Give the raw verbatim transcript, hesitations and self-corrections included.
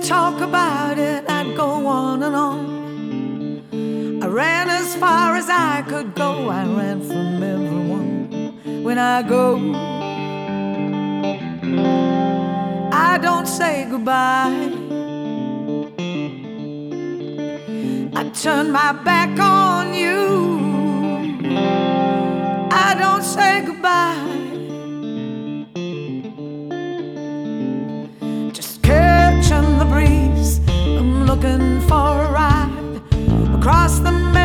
talk about it, I'd go on and on. I ran as far as I could go. I ran from everyone. When I go, I don't say goodbye. I turn my back on you. I don't say goodbye. Just catching the breeze. I'm looking for a ride across the